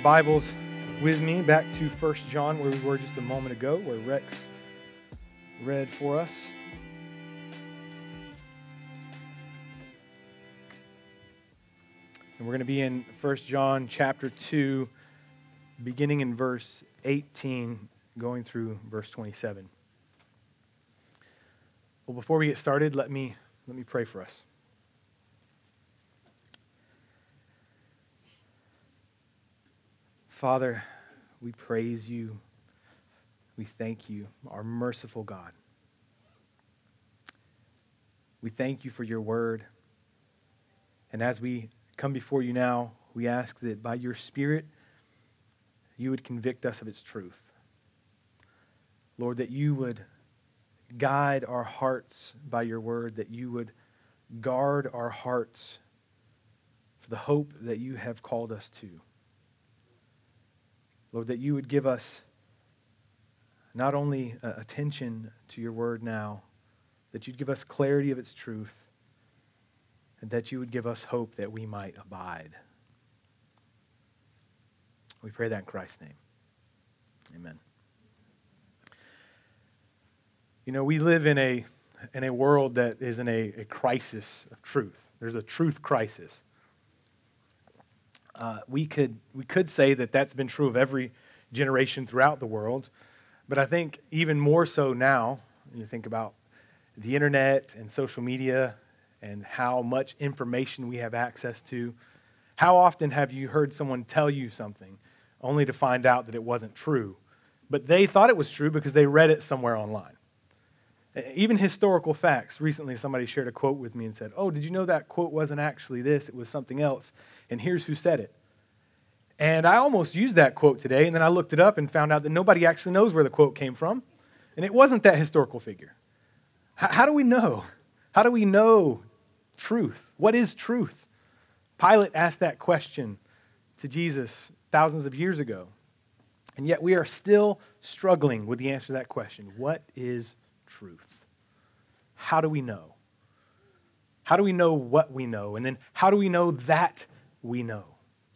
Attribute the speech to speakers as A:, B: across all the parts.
A: Bibles with me back to 1 John, where we were just a moment ago, where Rex read for us. And we're going to be in 1 John chapter 2, beginning in verse 18, going through verse 27. Well, before we get started, let me pray for us. Father, we praise you. We thank you, our merciful God. We thank you for your word. And as we come before you now, we ask that by your Spirit, you would convict us of its truth. Lord, that you would guide our hearts by your word, that you would guard our hearts for the hope that you have called us to. Lord, that you would give us not only attention to your word now, that you'd give us clarity of its truth, and that you would give us hope that we might abide. We pray that in Christ's name. Amen. You know, we live in a world that is in a crisis of truth. There's a truth crisis. We could say that that's been true of every generation throughout the world, but I think even more so now, when you think about the internet and social media and how much information we have access to. How often have you heard someone tell you something only to find out that it wasn't true, but they thought it was true because they read it somewhere online? Even historical facts. Recently, somebody shared a quote with me and said, "Oh, did you know that quote wasn't actually this, it was something else, and here's who said it." And I almost used that quote today, and then I looked it up and found out that nobody actually knows where the quote came from, and it wasn't that historical figure. How do we know? How do we know truth? What is truth? Pilate asked that question to Jesus thousands of years ago, and yet we are still struggling with the answer to that question. What is truth? How do we know? How do we know what we know? And then how do we know that we know?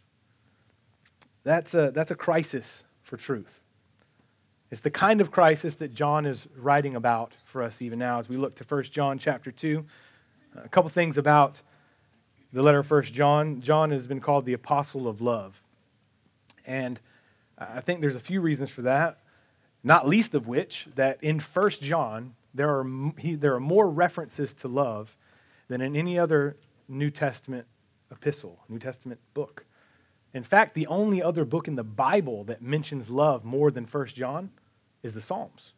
A: That's a crisis for truth. It's the kind of crisis that John is writing about for us even now as we look to 1 John chapter 2. A couple things about the letter of 1 John. John has been called the apostle of love. And I think there's a few reasons for that, not least of which that in 1 John, there are more references to love than in any other New Testament epistle, New Testament book. In fact, the only other book in the Bible that mentions love more than 1 John is the Psalms.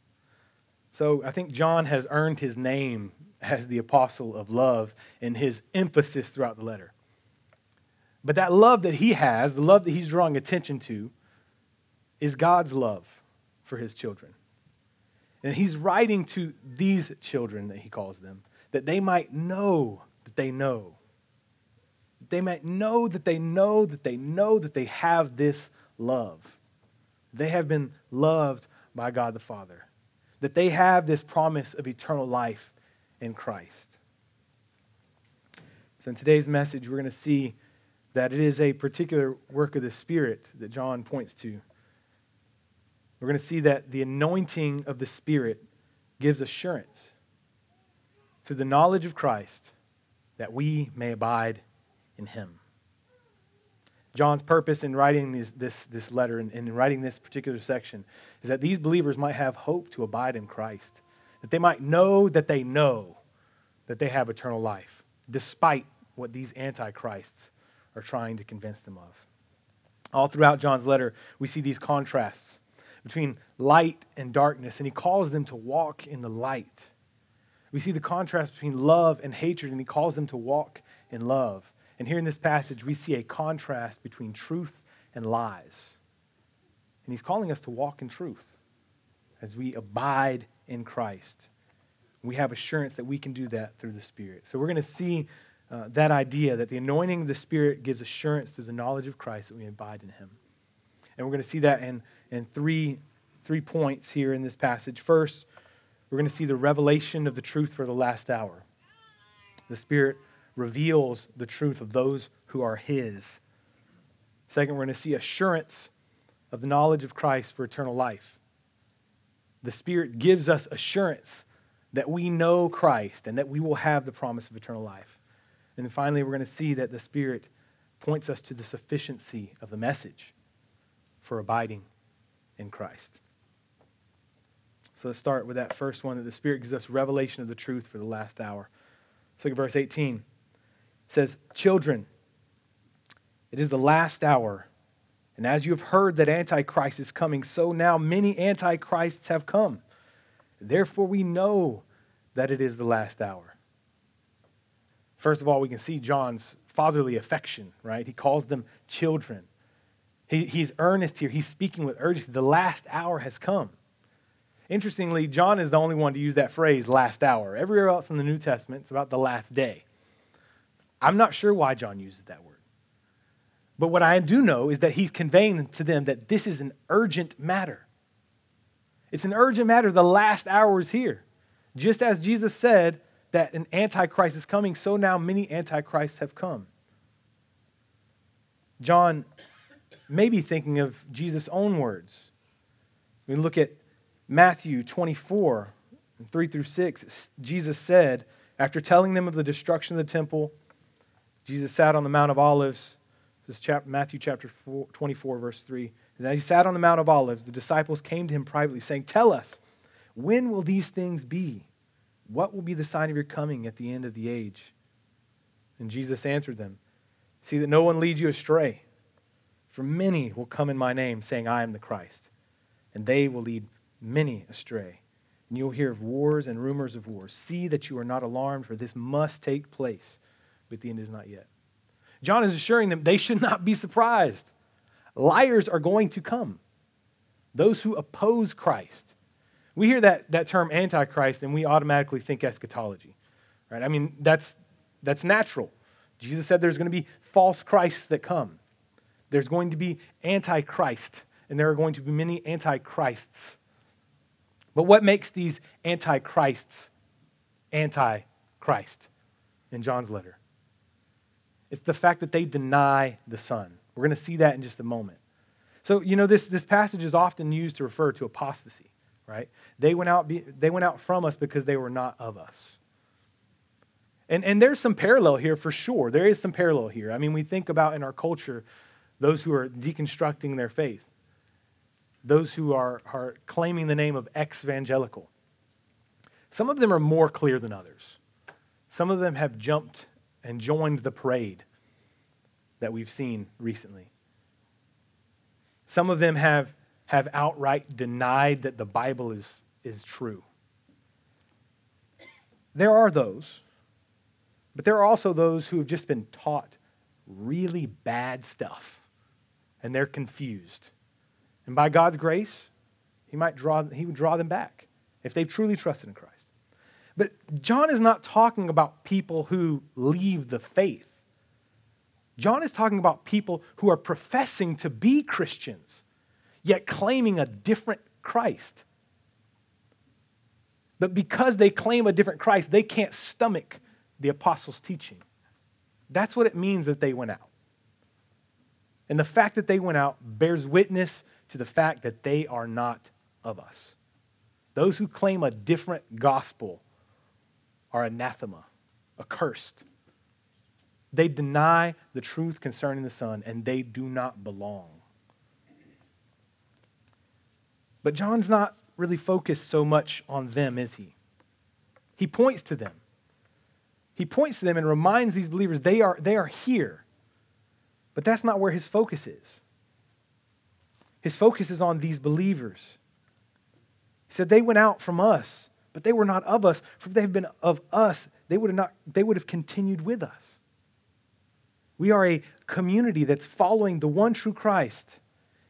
A: So I think John has earned his name as the apostle of love in his emphasis throughout the letter. But that love that he has, the love that he's drawing attention to, is God's love for his children. And he's writing to these children, that he calls them, that they might know that they know. They might know that they know that they know that they have this love. They have been loved by God the Father. That they have this promise of eternal life in Christ. So in today's message, we're going to see that it is a particular work of the Spirit that John points to. We're going to see that the anointing of the Spirit gives assurance through the knowledge of Christ that we may abide in him. John's purpose in writing this letter and in writing this particular section is that these believers might have hope to abide in Christ, that they might know that they have eternal life, despite what these antichrists are trying to convince them of. All throughout John's letter, we see these contrasts between light and darkness, and he calls them to walk in the light. We see the contrast between love and hatred, and he calls them to walk in love. And here in this passage, we see a contrast between truth and lies. And he's calling us to walk in truth as we abide in Christ. We have assurance that we can do that through the Spirit. So we're going to see that idea that the anointing of the Spirit gives assurance through the knowledge of Christ that we abide in him. And we're going to see that in three points here in this passage. First, we're going to see the revelation of the truth for the last hour. The Spirit reveals the truth of those who are his. Second, we're going to see assurance of the knowledge of Christ for eternal life. The Spirit gives us assurance that we know Christ and that we will have the promise of eternal life. And then finally, we're going to see that the Spirit points us to the sufficiency of the message for abiding in Christ. So let's start with that first one, that the Spirit gives us revelation of the truth for the last hour. Let's look at verse 18. It says, "Children, it is the last hour, and as you have heard that Antichrist is coming, so now many Antichrists have come. Therefore we know that it is the last hour." First of all, we can see John's fatherly affection, right? He calls them children. He's earnest here. He's speaking with urgency. The last hour has come. Interestingly, John is the only one to use that phrase, last hour. Everywhere else in the New Testament, it's about the last day. I'm not sure why John uses that word. But what I do know is that he's conveying to them that this is an urgent matter. It's an urgent matter. The last hour is here. Just as Jesus said that an Antichrist is coming, so now many Antichrists have come. John may be thinking of Jesus' own words. We look at Matthew 24, 3 through 6. Jesus said, after telling them of the destruction of the temple, Jesus sat on the Mount of Olives. This is Matthew chapter 24, verse 3. And as he sat on the Mount of Olives, the disciples came to him privately, saying, "Tell us, when will these things be? What will be the sign of your coming at the end of the age?" And Jesus answered them, "See that no one leads you astray. For many will come in my name, saying, 'I am the Christ.' And they will lead many astray. And you will hear of wars and rumors of wars. See that you are not alarmed, for this must take place, but the end is not yet." John is assuring them they should not be surprised. Liars are going to come. Those who oppose Christ. We hear that term Antichrist and we automatically think eschatology. Right? I mean, that's natural. Jesus said there's going to be false Christs that come. There's going to be Antichrist, and there are going to be many Antichrists. But what makes these Antichrists Antichrist in John's letter? It's the fact that they deny the Son. We're going to see that in just a moment. So, this passage is often used to refer to apostasy, right? They went out from us because they were not of us. And there's some parallel here for sure. There is some parallel here. I mean, we think about in our culture those who are deconstructing their faith, those who are claiming the name of ex-evangelical. Some of them are more clear than others. Some of them have jumped and joined the parade that we've seen recently. Some of them have outright denied that the Bible is true. There are those, but there are also those who have just been taught really bad stuff, and they're confused. And by God's grace, he would draw them back if they've truly trusted in Christ. But John is not talking about people who leave the faith. John is talking about people who are professing to be Christians, yet claiming a different Christ. But because they claim a different Christ, they can't stomach the apostles' teaching. That's what it means that they went out. And the fact that they went out bears witness to the fact that they are not of us. Those who claim a different gospel are anathema, accursed. They deny the truth concerning the Son, and they do not belong. But John's not really focused so much on them, is he? He points to them. He points to them and reminds these believers they are here. But that's not where his focus is. His focus is on these believers. He said they went out from us, but they were not of us. For if they had been of us, they would have continued with us. We are a community that's following the one true Christ.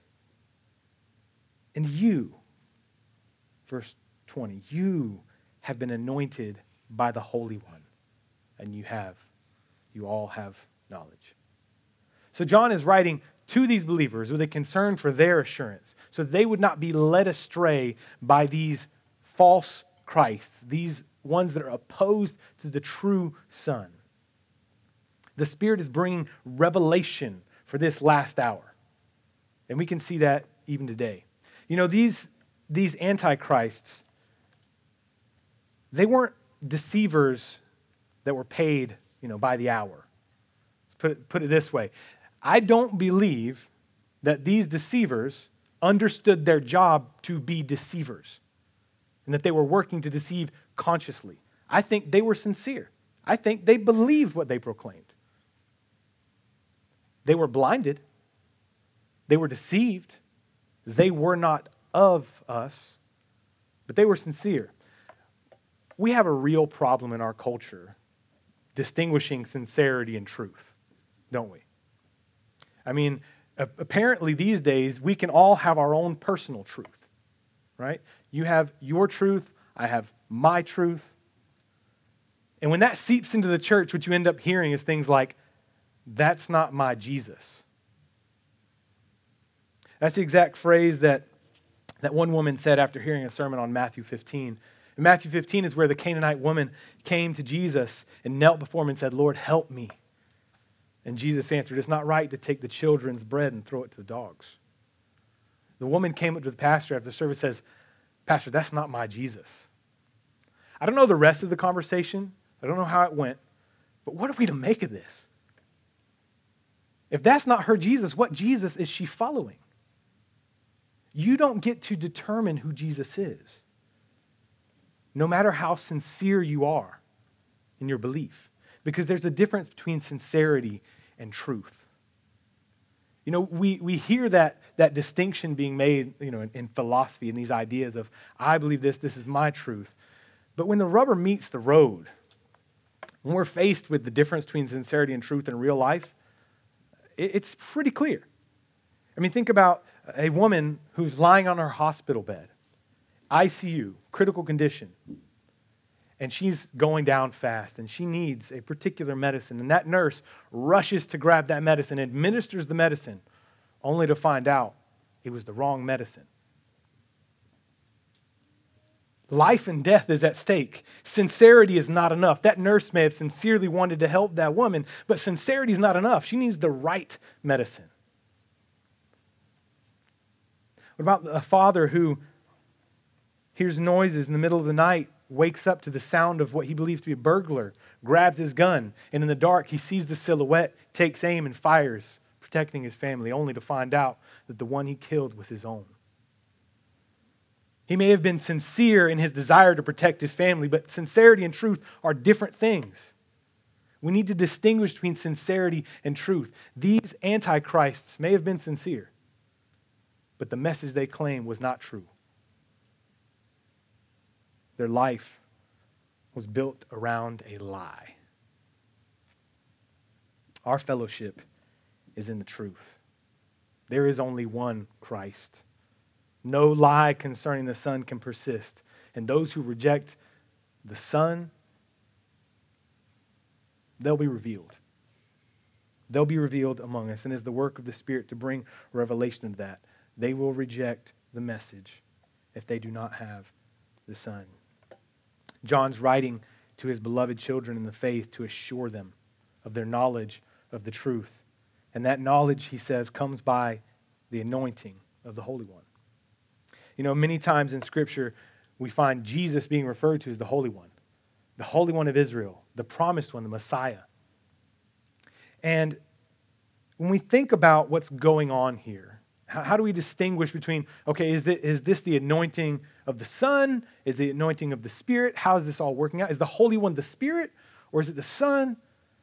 A: And you, verse 20, you have been anointed by the Holy One, and you all have knowledge. So John is writing to these believers with a concern for their assurance, so they would not be led astray by these false Christs, these ones that are opposed to the true Son. The Spirit is bringing revelation for this last hour. And we can see that even today. You know, these antichrists, they weren't deceivers that were paid, by the hour. Let's put it this way. I don't believe that these deceivers understood their job to be deceivers and that they were working to deceive consciously. I think they were sincere. I think they believed what they proclaimed. They were blinded. They were deceived. They were not of us, but they were sincere. We have a real problem in our culture distinguishing sincerity and truth, don't we? I mean, apparently these days we can all have our own personal truth, right? You have your truth, I have my truth. And when that seeps into the church, what you end up hearing is things like, "That's not my Jesus." That's the exact phrase that one woman said after hearing a sermon on Matthew 15. And Matthew 15 is where the Canaanite woman came to Jesus and knelt before him and said, "Lord, help me." And Jesus answered, "It's not right to take the children's bread and throw it to the dogs." The woman came up to the pastor after the service and says, "Pastor, that's not my Jesus." I don't know the rest of the conversation. I don't know how it went. But what are we to make of this? If that's not her Jesus, what Jesus is she following? You don't get to determine who Jesus is, no matter how sincere you are in your belief, because there's a difference between sincerity and truth. You know, we hear that distinction being made, in philosophy and these ideas of, I believe this is my truth. But when the rubber meets the road, when we're faced with the difference between sincerity and truth in real life, it's pretty clear. I mean, think about a woman who's lying on her hospital bed, ICU, critical condition, and she's going down fast, and she needs a particular medicine, and that nurse rushes to grab that medicine, administers the medicine, only to find out it was the wrong medicine. Life and death is at stake. Sincerity is not enough. That nurse may have sincerely wanted to help that woman, but sincerity is not enough. She needs the right medicine. What about a father who hears noises in the middle of the night, wakes up to the sound of what he believes to be a burglar, grabs his gun, and in the dark he sees the silhouette, takes aim and fires, protecting his family, only to find out that the one he killed was his own? He may have been sincere in his desire to protect his family, but sincerity and truth are different things. We need to distinguish between sincerity and truth. These antichrists may have been sincere, but the message they claimed was not true. Their life was built around a lie. Our fellowship is in the truth. There is only one Christ. No lie concerning the Son can persist. And those who reject the Son, they'll be revealed. They'll be revealed among us. And it's the work of the Spirit to bring revelation of that. They will reject the message if they do not have the Son. John's writing to his beloved children in the faith to assure them of their knowledge of the truth. And that knowledge, he says, comes by the anointing of the Holy One. You know, many times in Scripture, we find Jesus being referred to as the Holy One of Israel, the promised one, the Messiah. And when we think about what's going on here, how do we distinguish between, okay, is this the anointing of the Son? Is the anointing of the Spirit? How is this all working out? Is the Holy One the Spirit, or is it the Son?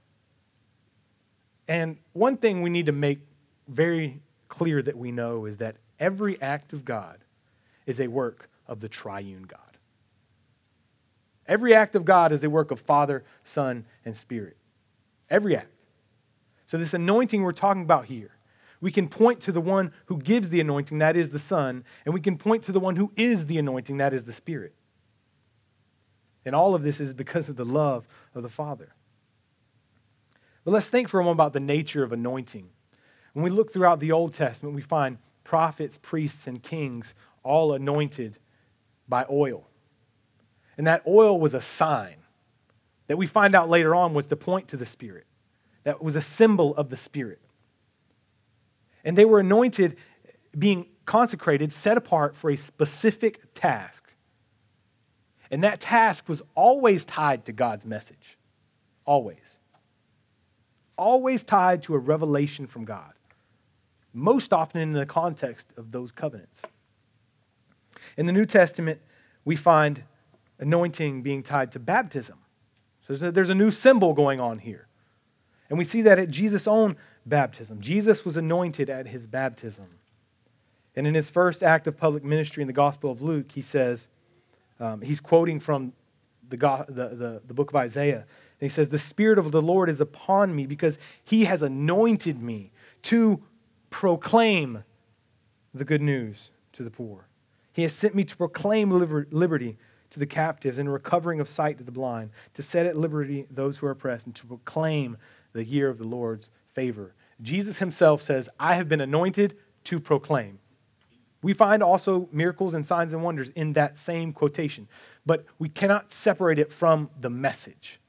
A: And one thing we need to make very clear that we know is that every act of God is a work of the triune God. Every act of God is a work of Father, Son, and Spirit. Every act. So this anointing we're talking about here, we can point to the one who gives the anointing, that is the Son, and we can point to the one who is the anointing, that is the Spirit. And all of this is because of the love of the Father. But let's think for a moment about the nature of anointing. When we look throughout the Old Testament, we find prophets, priests, and kings all anointed by oil. And that oil was a sign that we find out later on was to point to the Spirit. That was a symbol of the Spirit. And they were anointed being consecrated, set apart for a specific task. And that task was always tied to God's message. Always. Always tied to a revelation from God. Most often in the context of those covenants. In the New Testament, we find anointing being tied to baptism. So there's a new symbol going on here. And we see that at Jesus' own baptism. Jesus was anointed at his baptism. And in his first act of public ministry in the Gospel of Luke, he says, he's quoting from the book of Isaiah. And he says, "The Spirit of the Lord is upon me because he has anointed me to proclaim the good news to the poor. He has sent me to proclaim liberty to the captives and recovering of sight to the blind, to set at liberty those who are oppressed, and to proclaim the year of the Lord's favor." Jesus himself says, "I have been anointed to proclaim." We find also miracles and signs and wonders in that same quotation, but we cannot separate it from the message.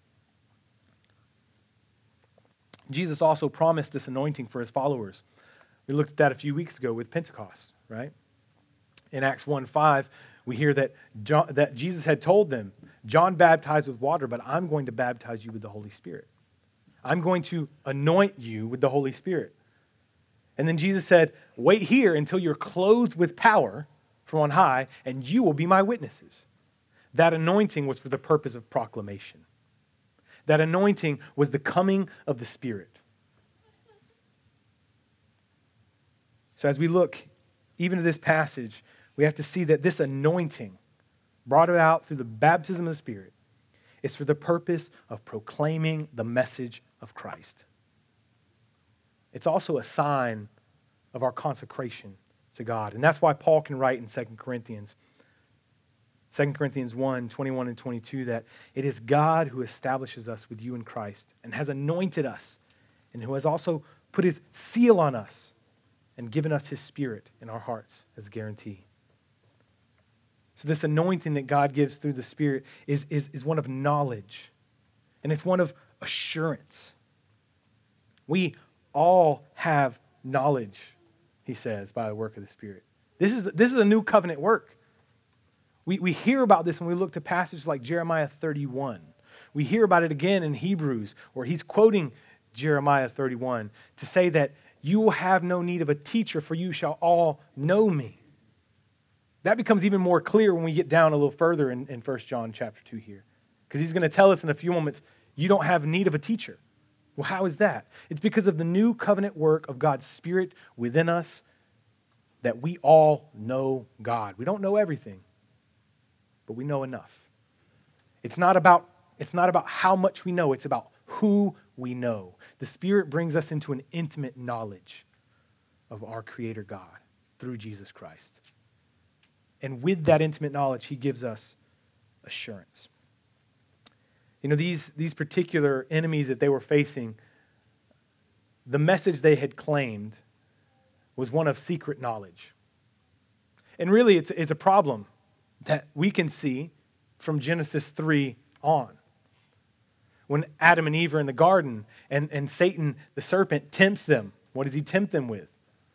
A: Jesus also promised this anointing for his followers. We looked at that a few weeks ago with Pentecost, right? In Acts 1:5, we hear that Jesus had told them, "John baptized with water, but I'm going to baptize you with the Holy Spirit. I'm going to anoint you with the Holy Spirit." And then Jesus said, "Wait here until you're clothed with power from on high, and you will be my witnesses." That anointing was for the purpose of proclamation. That anointing was the coming of the Spirit. So as we look even at this passage, we have to see that this anointing, brought about through the baptism of the Spirit, is for the purpose of proclaiming the message of Christ. It's also a sign of our consecration to God. And that's why Paul can write in 2 Corinthians 1, 21 and 22, that it is God who establishes us with you in Christ and has anointed us and who has also put his seal on us and given us his Spirit in our hearts as a guarantee. So this anointing that God gives through the Spirit is one of knowledge, and it's one of assurance. We all have knowledge, he says, by the work of the Spirit. This is a new covenant work. We hear about this when we look to passages like Jeremiah 31. We hear about it again in Hebrews, where he's quoting Jeremiah 31 to say that you will have no need of a teacher, for you shall all know me. That becomes even more clear when we get down a little further in 1 John chapter 2 here. Because he's going to tell us in a few moments, you don't have need of a teacher. Well, how is that? It's because of the new covenant work of God's Spirit within us that we all know God. We don't know everything, but we know enough. It's not about how much we know, it's about who we know. The Spirit brings us into an intimate knowledge of our Creator God through Jesus Christ. And with that intimate knowledge, he gives us assurance. You know, these particular enemies that they were facing, the message they had claimed was one of secret knowledge. And really, it's a problem that we can see from Genesis 3 on. When Adam and Eve are in the garden and Satan, the serpent, tempts them, what does he tempt them with?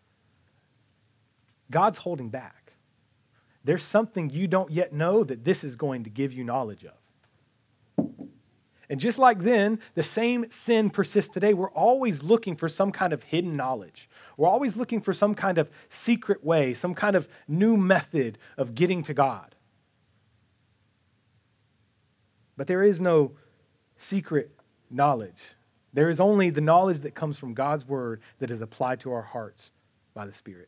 A: God's holding back. There's something you don't yet know that this is going to give you knowledge of. And just like then, the same sin persists today. We're always looking for some kind of hidden knowledge. We're always looking for some kind of secret way, some kind of new method of getting to God. But there is no secret knowledge. There is only the knowledge that comes from God's word that is applied to our hearts by the Spirit.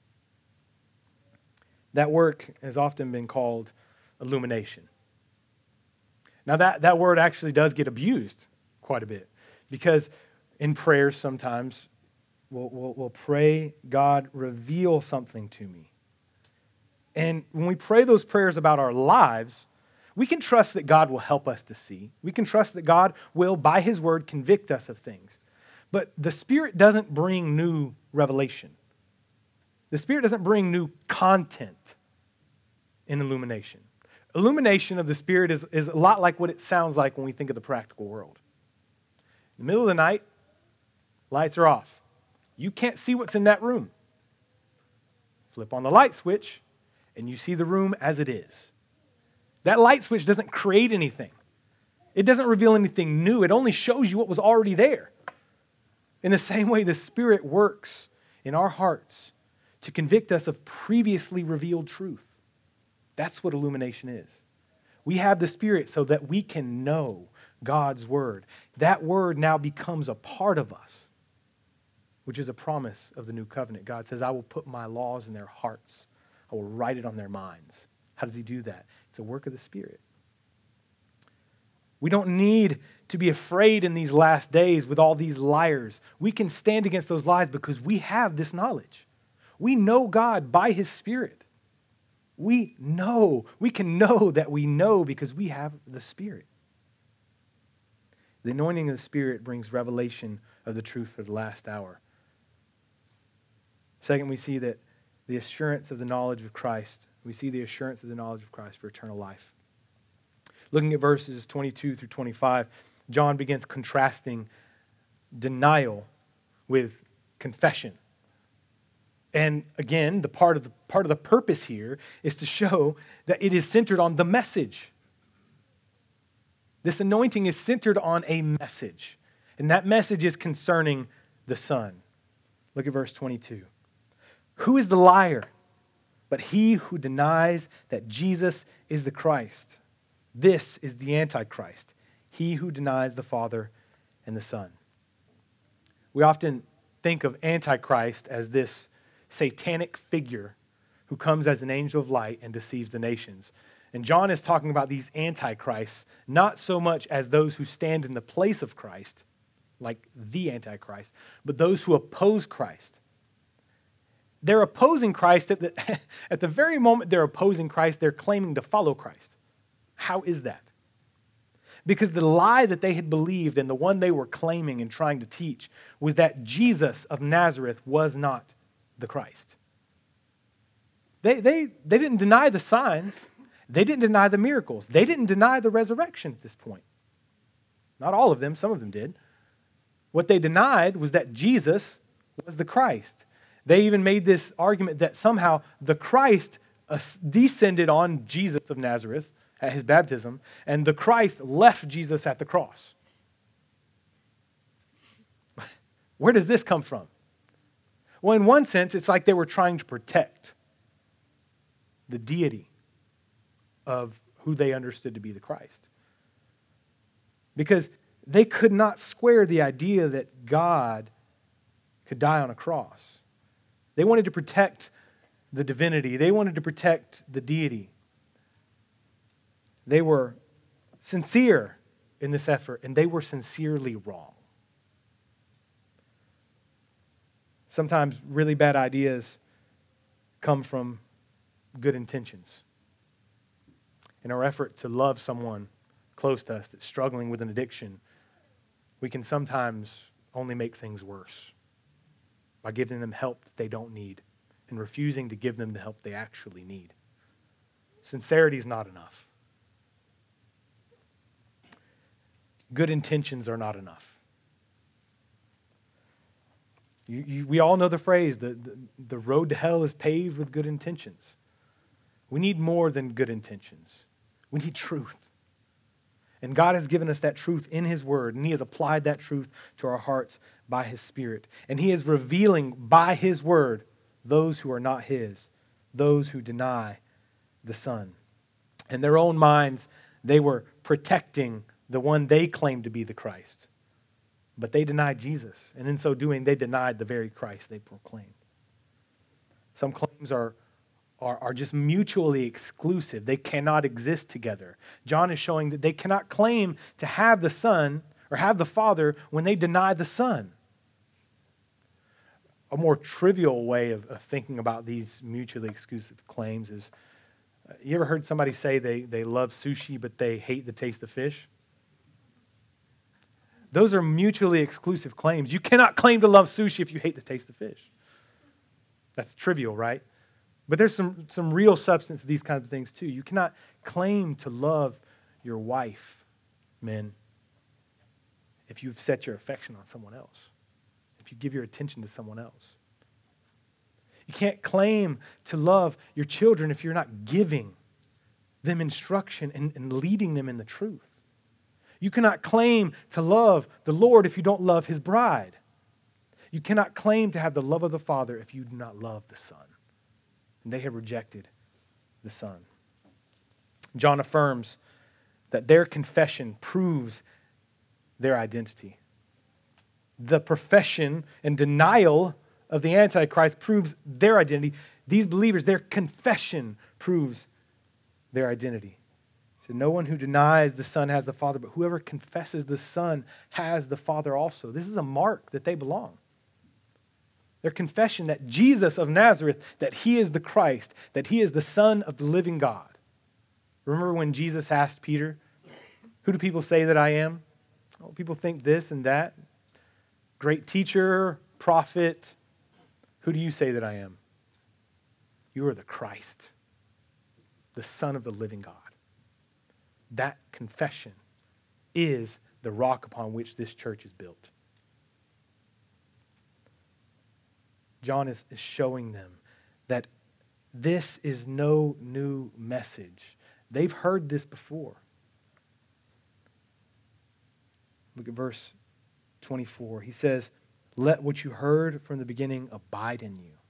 A: That work has often been called illumination. Now that word actually does get abused quite a bit, because in prayers sometimes we'll pray, God, reveal something to me. And when we pray those prayers about our lives, we can trust that God will help us to see. We can trust that God will, by his word, convict us of things. But the Spirit doesn't bring new revelation. The Spirit doesn't bring new content in illumination. Illumination of the Spirit is a lot like what it sounds like when we think of the practical world. In the middle of the night, lights are off. You can't see what's in that room. Flip on the light switch, and you see the room as it is. That light switch doesn't create anything. It doesn't reveal anything new. It only shows you what was already there. In the same way, the Spirit works in our hearts to convict us of previously revealed truth. That's what illumination is. We have the Spirit so that we can know God's Word. That Word now becomes a part of us, which is a promise of the new covenant. God says, I will put my laws in their hearts. I will write it on their minds. How does he do that? It's a work of the Spirit. We don't need to be afraid in these last days with all these liars. We can stand against those lies because we have this knowledge. We know God by his Spirit. We can know that we know because we have the Spirit. The anointing of the Spirit brings revelation of the truth for the last hour. Second, we see that the assurance of the knowledge of Christ. We see the assurance of the knowledge of Christ for eternal life. Looking at verses 22 through 25, John begins contrasting denial with confession. And again, the part of the purpose here is to show that it is centered on the message. This anointing is centered on a message, and that message is concerning the Son. Look at verse 22. Who is the liar but he who denies that Jesus is the Christ? This is the Antichrist, he who denies the Father and the Son. We often think of Antichrist as this satanic figure who comes as an angel of light and deceives the nations. And John is talking about these antichrists, not so much as those who stand in the place of Christ, like the Antichrist, but those who oppose Christ. They're opposing Christ at the very moment they're opposing Christ, they're claiming to follow Christ. How is that? Because the lie that they had believed and the one they were claiming and trying to teach was that Jesus of Nazareth was not the Christ. They didn't deny the signs. They didn't deny the miracles. They didn't deny the resurrection at this point. Not all of them, some of them did. What they denied was that Jesus was the Christ. They even made this argument that somehow the Christ descended on Jesus of Nazareth at his baptism, and the Christ left Jesus at the cross. Where does this come from? Well, in one sense, it's like they were trying to protect the deity of who they understood to be the Christ. Because they could not square the idea that God could die on a cross. They wanted to protect the divinity. They wanted to protect the deity. They were sincere in this effort, and they were sincerely wrong. Sometimes really bad ideas come from good intentions. In our effort to love someone close to us that's struggling with an addiction, we can sometimes only make things worse by giving them help that they don't need and refusing to give them the help they actually need. Sincerity is not enough. Good intentions are not enough. We all know the phrase, the road to hell is paved with good intentions. We need more than good intentions. We need truth. And God has given us that truth in his word, and he has applied that truth to our hearts by his Spirit. And he is revealing by his word those who are not his, those who deny the Son. In their own minds, they were protecting the one they claimed to be the Christ. But they denied Jesus, and in so doing, they denied the very Christ they proclaimed. Some claims are just mutually exclusive. They cannot exist together. John is showing that they cannot claim to have the Son or have the Father when they deny the Son. A more trivial way of thinking about these mutually exclusive claims is, you ever heard somebody say they love sushi but they hate the taste of fish? Those are mutually exclusive claims. You cannot claim to love sushi if you hate the taste of fish. That's trivial, right? But there's some real substance to these kinds of things too. You cannot claim to love your wife, men, if you've set your affection on someone else, if you give your attention to someone else. You can't claim to love your children if you're not giving them instruction and leading them in the truth. You cannot claim to love the Lord if you don't love his bride. You cannot claim to have the love of the Father if you do not love the Son. And they have rejected the Son. John affirms that their confession proves their identity. The profession and denial of the Antichrist proves their identity. These believers, their confession proves their identity. So no one who denies the Son has the Father, but whoever confesses the Son has the Father also. This is a mark that they belong. Their confession that Jesus of Nazareth, that he is the Christ, that he is the Son of the living God. Remember when Jesus asked Peter, who do people say that I am? Oh, people think this and that. Great teacher, prophet. Who do you say that I am? You are the Christ, the Son of the living God. That confession is the rock upon which this church is built. John is showing them that this is no new message. They've heard this before. Look at verse 24. He says, let what you heard from the beginning abide in you.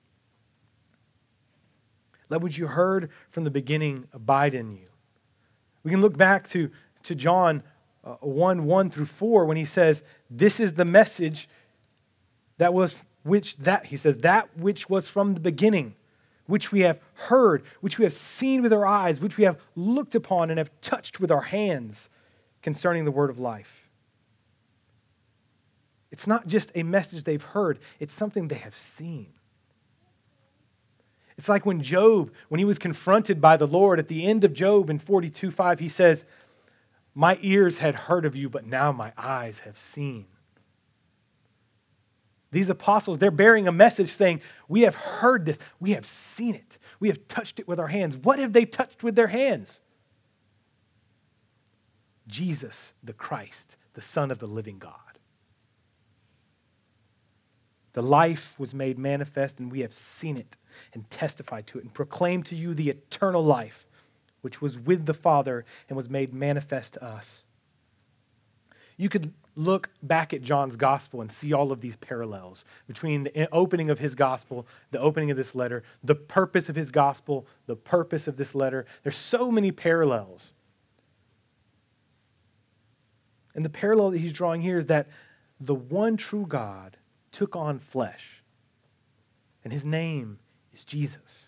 A: Let what you heard from the beginning abide in you. We can look back to John 1 through 4 when he says, this is the message that was he says, that which was from the beginning, which we have heard, which we have seen with our eyes, which we have looked upon and have touched with our hands concerning the word of life. It's not just a message they've heard, it's something they have seen. It's like when Job, when he was confronted by the Lord at the end of Job in 42:5, he says, my ears had heard of you, but now my eyes have seen. These apostles, they're bearing a message saying, we have heard this, we have seen it, we have touched it with our hands. What have they touched with their hands? Jesus, the Christ, the Son of the living God. The life was made manifest, and we have seen it and testified to it and proclaimed to you the eternal life, which was with the Father and was made manifest to us. You could look back at John's gospel and see all of these parallels between the opening of his gospel, the opening of this letter, the purpose of his gospel, the purpose of this letter. There's so many parallels. And the parallel that he's drawing here is that the one true God took on flesh, and his name is Jesus.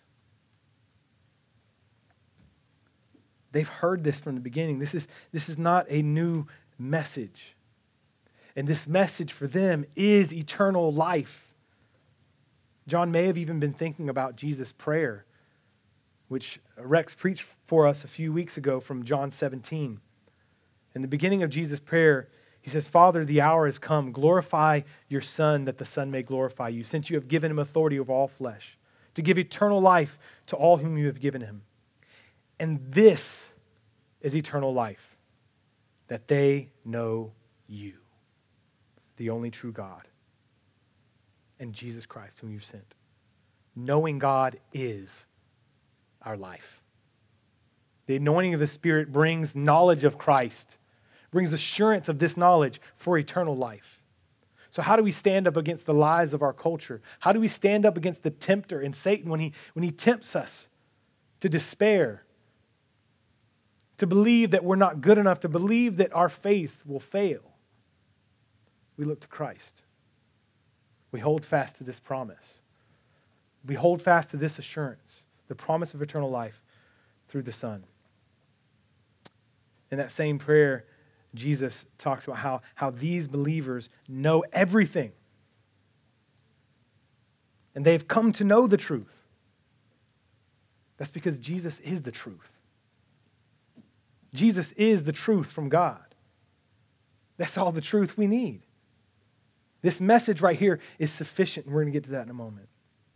A: They've heard this from the beginning. This is not a new message. And this message for them is eternal life. John may have even been thinking about Jesus' prayer, which Rex preached for us a few weeks ago from John 17. In the beginning of Jesus' prayer, he says, Father, the hour has come. Glorify your Son, that the Son may glorify you, since you have given him authority over all flesh, to give eternal life to all whom you have given him. And this is eternal life, that they know you, the only true God, and Jesus Christ, whom you've sent. Knowing God is our life. The anointing of the Spirit brings knowledge of Christ, brings assurance of this knowledge for eternal life. So how do we stand up against the lies of our culture? How do we stand up against the tempter and Satan when he tempts us to despair, to believe that we're not good enough, to believe that our faith will fail? We look to Christ. We hold fast to this promise. We hold fast to this assurance, the promise of eternal life through the Son. In that same prayer, Jesus talks about how these believers know everything. And they've come to know the truth. That's because Jesus is the truth. Jesus is the truth from God. That's all the truth we need. This message right here is sufficient, and we're going to get to that in a moment.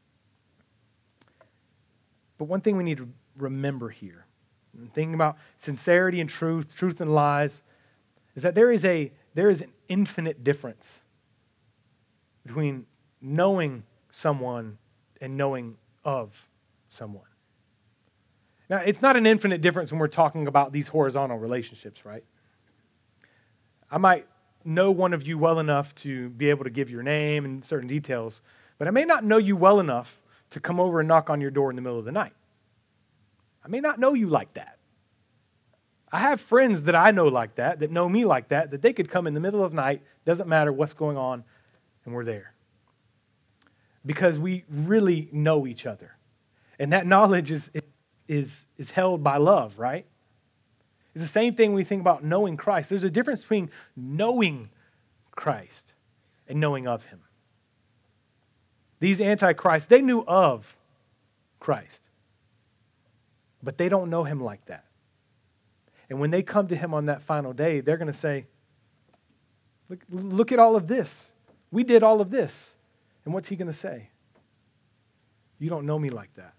A: But one thing we need to remember here, thinking about sincerity and truth and lies, is that there is an infinite difference between knowing someone and knowing of someone. Now, it's not an infinite difference when we're talking about these horizontal relationships, right? I might know one of you well enough to be able to give your name and certain details, but I may not know you well enough to come over and knock on your door in the middle of the night. I may not know you like that. I have friends that I know like that know me like that they could come in the middle of the night, doesn't matter what's going on, and we're there. Because we really know each other. And that knowledge is held by love, right? It's the same thing when we think about knowing Christ. There's a difference between knowing Christ and knowing of him. These antichrists, they knew of Christ, but they don't know him like that. And when they come to him on that final day, they're going to say, look at all of this. We did all of this. And what's he going to say? You don't know me like that.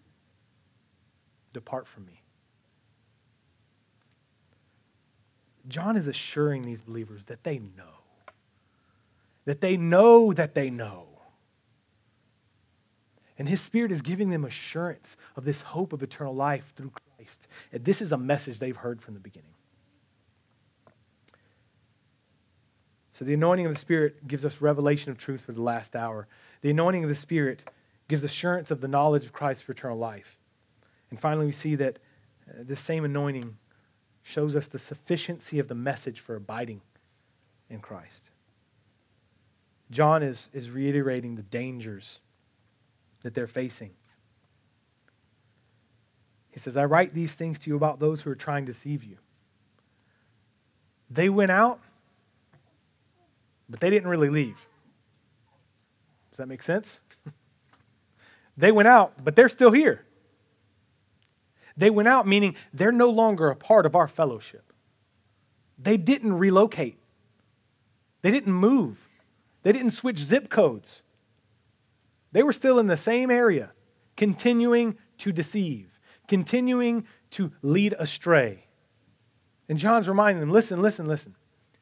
A: Depart from me. John is assuring these believers that they know. That they know that they know. And his Spirit is giving them assurance of this hope of eternal life through Christ. And this is a message they've heard from the beginning. So the anointing of the Spirit gives us revelation of truth for the last hour. The anointing of the Spirit gives assurance of the knowledge of Christ for eternal life. And finally, we see that this same anointing shows us the sufficiency of the message for abiding in Christ. John is reiterating the dangers that they're facing. He says, I write these things to you about those who are trying to deceive you. They went out, but they didn't really leave. Does that make sense? They went out, but they're still here. They went out, meaning they're no longer a part of our fellowship. They didn't relocate. They didn't move. They didn't switch zip codes. They were still in the same area, continuing to deceive, continuing to lead astray. And John's reminding them, listen.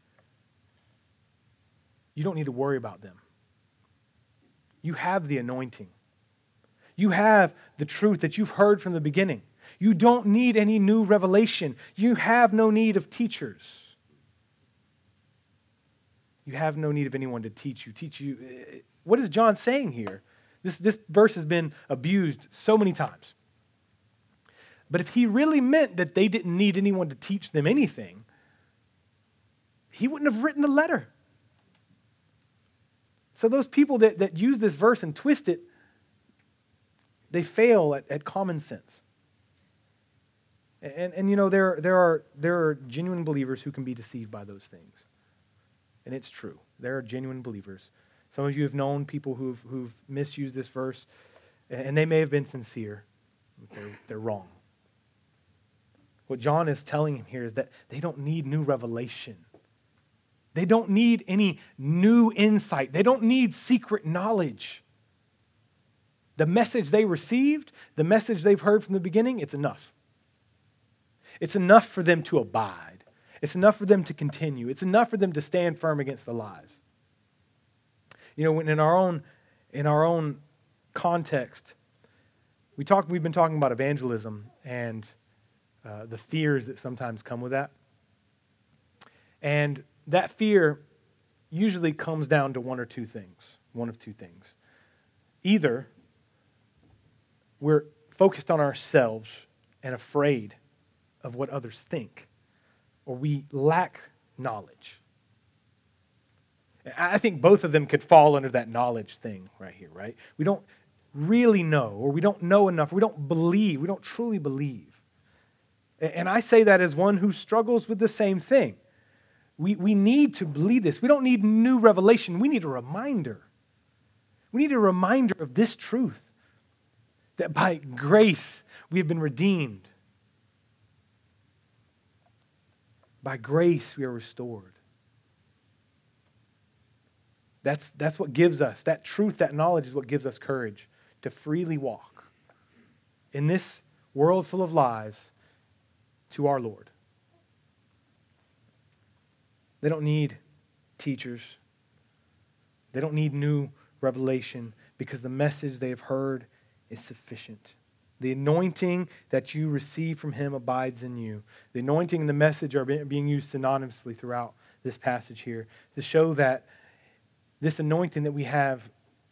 A: You don't need to worry about them. You have the anointing. You have the truth that you've heard from the beginning. You don't need any new revelation. You have no need of teachers. You have no need of anyone to teach you. What is John saying here? This verse has been abused so many times. But if he really meant that they didn't need anyone to teach them anything, he wouldn't have written the letter. So those people that use this verse and twist it, they fail at common sense. And you know, there are genuine believers who can be deceived by those things. And it's true. There are genuine believers. Some of you have known people who've misused this verse, and they may have been sincere. They're wrong. What John is telling him here is that they don't need new revelation. They don't need any new insight. They don't need secret knowledge. The message they received, the message they've heard from the beginning, it's enough. It's enough for them to abide. It's enough for them to continue. It's enough for them to stand firm against the lies. You know, in our own context, we've been talking about evangelism and the fears that sometimes come with that. And that fear usually comes down to one of two things. Either we're focused on ourselves and afraid of what others think, or we lack knowledge. I think both of them could fall under that knowledge thing right here, right? We don't really know, or we don't know enough, we don't truly believe. And I say that as one who struggles with the same thing. We need to believe this. We don't need new revelation. We need a reminder. We need a reminder of this truth, that by grace we have been redeemed. By grace we are restored. That's what gives us, that truth, that knowledge is what gives us courage to freely walk in this world full of lies to our Lord. They don't need teachers. They don't need new revelation because the message they have heard is sufficient. The anointing that you receive from him abides in you. The anointing and the message are being used synonymously throughout this passage here to show that this anointing that we have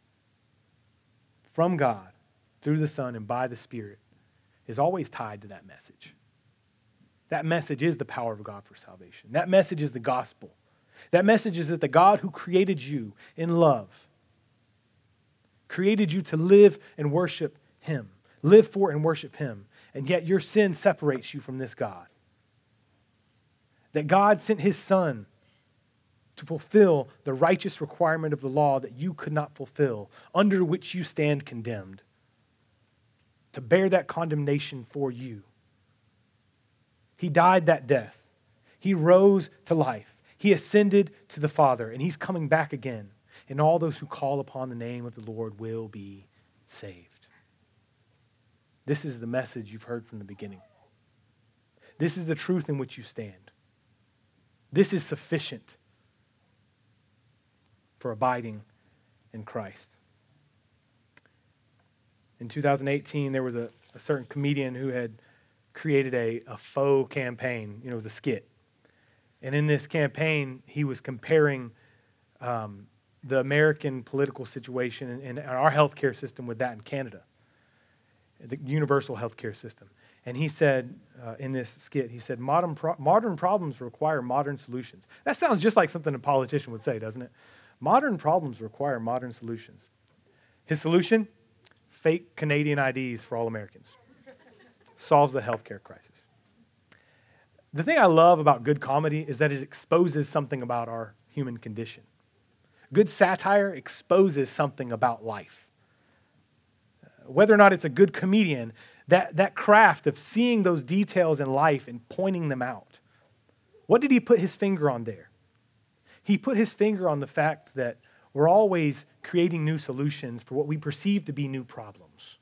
A: from God through the Son and by the Spirit is always tied to that message. That message is the power of God for salvation. That message is the gospel. That message is that the God who created you in love created you to live and worship him, live for and worship him, and yet your sin separates you from this God. That God sent his Son to fulfill the righteous requirement of the law that you could not fulfill, under which you stand condemned, to bear that condemnation for you. He died that death. He rose to life. He ascended to the Father, and he's coming back again. And all those who call upon the name of the Lord will be saved. This is the message you've heard from the beginning. This is the truth in which you stand. This is sufficient for abiding in Christ. In 2018, there was a certain comedian who had created a faux campaign. It was a skit. And in this campaign, he was comparing the American political situation and our healthcare system with that in Canada, the universal healthcare system. And he said in this skit, he said, modern problems require modern solutions. That sounds just like something a politician would say, doesn't it? Modern problems require modern solutions. His solution? Fake Canadian IDs for all Americans. Solves the healthcare crisis. The thing I love about good comedy is that it exposes something about our human condition. Good satire exposes something about life. Whether or not it's a good comedian, that craft of seeing those details in life and pointing them out. What did he put his finger on there? He put his finger on the fact that we're always creating new solutions for what we perceive to be new problems.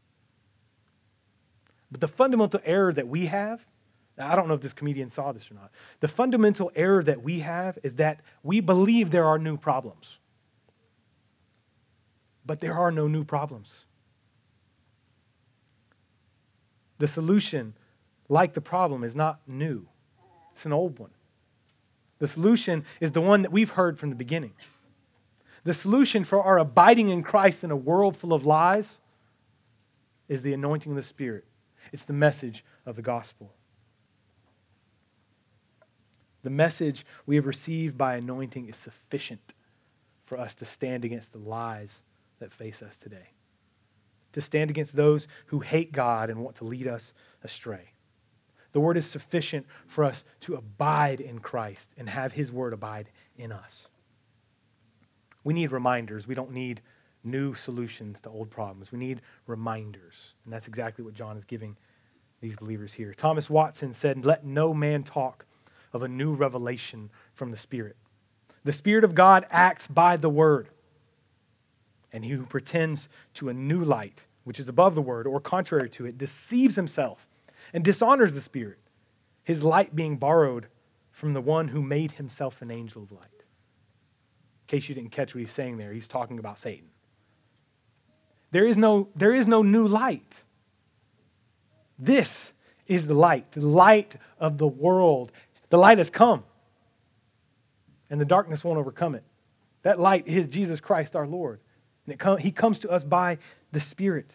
A: But the fundamental error that we have, I don't know if this comedian saw this or not, the fundamental error that we have is that we believe there are new problems. But there are no new problems. The solution, like the problem, is not new. It's an old one. The solution is the one that we've heard from the beginning. The solution for our abiding in Christ in a world full of lies is the anointing of the Spirit. It's the message of the gospel. The message we have received by anointing is sufficient for us to stand against the lies that face us today, to stand against those who hate God and want to lead us astray. The word is sufficient for us to abide in Christ and have his word abide in us. We need reminders. We don't need new solutions to old problems. We need reminders. And that's exactly what John is giving these believers here. Thomas Watson said, "Let no man talk of a new revelation from the Spirit. The Spirit of God acts by the word. And he who pretends to a new light, which is above the word or contrary to it, deceives himself and dishonors the Spirit, his light being borrowed from the one who made himself an angel of light." In case you didn't catch what he's saying there, he's talking about Satan. There is no new light. This is the light of the world. The light has come, and the darkness won't overcome it. That light is Jesus Christ our Lord. And he comes to us by the Spirit.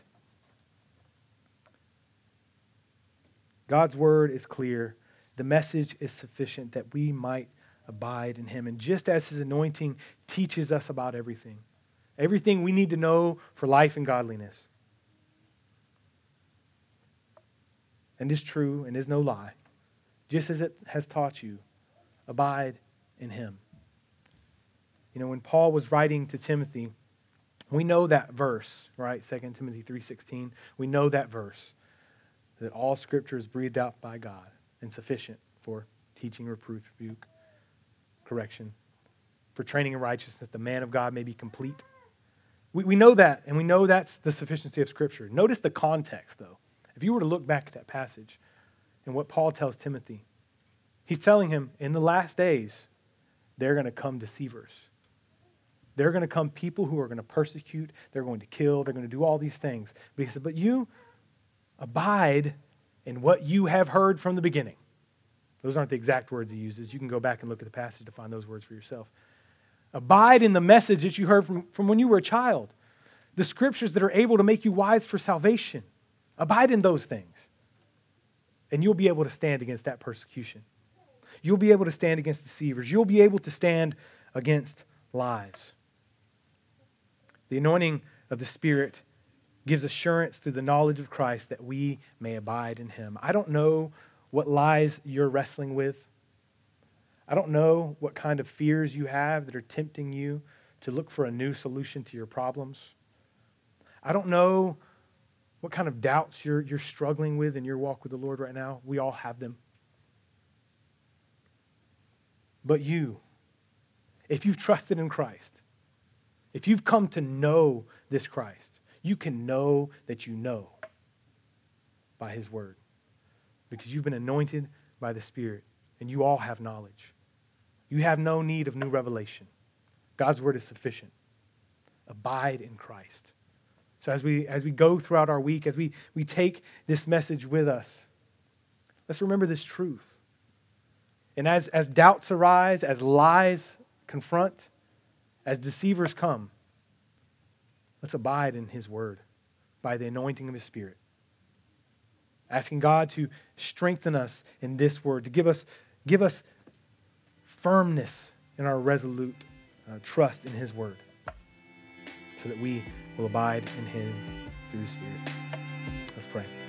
A: God's word is clear. The message is sufficient that we might abide in him. And just as his anointing teaches us about everything we need to know for life and godliness, and is true and is no lie, just as it has taught you, abide in him. When Paul was writing to Timothy, we know that verse, right? 2 Timothy 3:16. We know that verse, that all Scripture is breathed out by God and sufficient for teaching, reproof, rebuke, correction, for training in righteousness, that the man of God may be complete. We know that, and we know that's the sufficiency of Scripture. Notice the context, though. If you were to look back at that passage and what Paul tells Timothy, he's telling him, in the last days, they're going to come deceivers. There are going to come people who are going to persecute, they're going to kill, they're going to do all these things. But he said, but you abide in what you have heard from the beginning. Those aren't the exact words he uses. You can go back and look at the passage to find those words for yourself. Abide in the message that you heard from when you were a child. The scriptures that are able to make you wise for salvation. Abide in those things. And you'll be able to stand against that persecution. You'll be able to stand against deceivers. You'll be able to stand against lies. The anointing of the Spirit gives assurance through the knowledge of Christ that we may abide in him. I don't know what lies you're wrestling with. I don't know what kind of fears you have that are tempting you to look for a new solution to your problems. I don't know what kind of doubts you're struggling with in your walk with the Lord right now. We all have them. But you, if you've trusted in Christ, if you've come to know this Christ, you can know that you know by his word. Because you've been anointed by the Spirit, and you all have knowledge. You have no need of new revelation. God's word is sufficient. Abide in Christ. So as we go throughout our week, as we take this message with us, let's remember this truth. And as doubts arise, as lies confront, as deceivers come, let's abide in his word by the anointing of his Spirit. Asking God to strengthen us in this word, to give us firmness in our resolute trust in his word, so that we will abide in him through the Spirit. Let's pray.